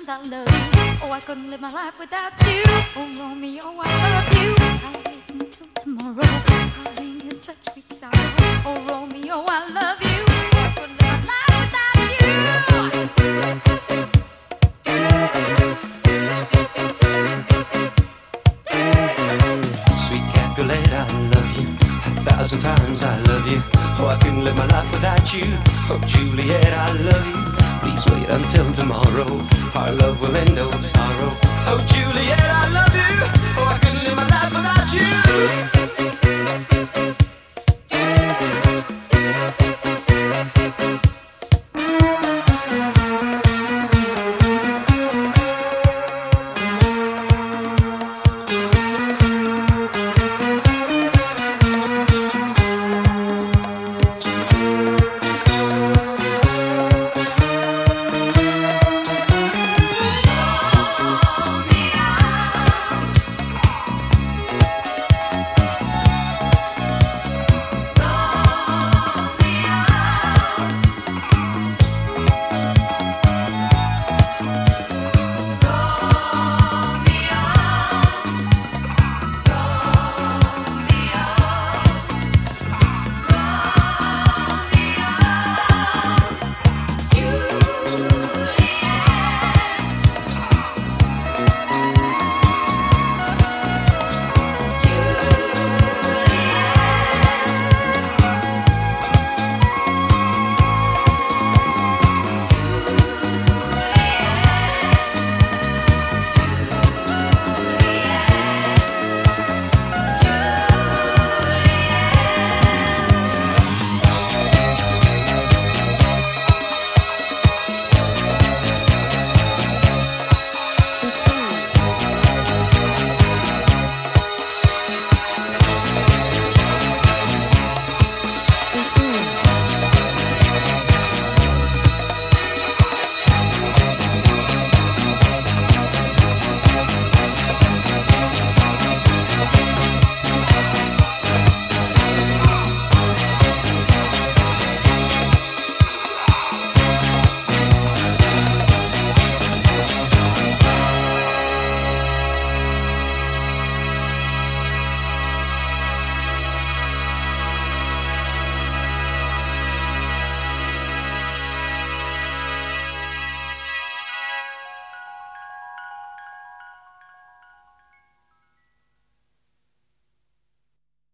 times I love you. Oh, I couldn't live my life without you. Oh, Romeo, I love you. I'll wait until tomorrow. Calling is such sweet sorrow. Oh, Romeo, I love you. Oh, I couldn't live my life without you. Sweet Capulet, I love you. 1,000 times I love you. Oh, I couldn't live my life without you. Oh, Juliet, I love you. Please wait until tomorrow. Our love will end old sorrow. Oh, Juliet, I love you. Oh, I couldn't live my life without you.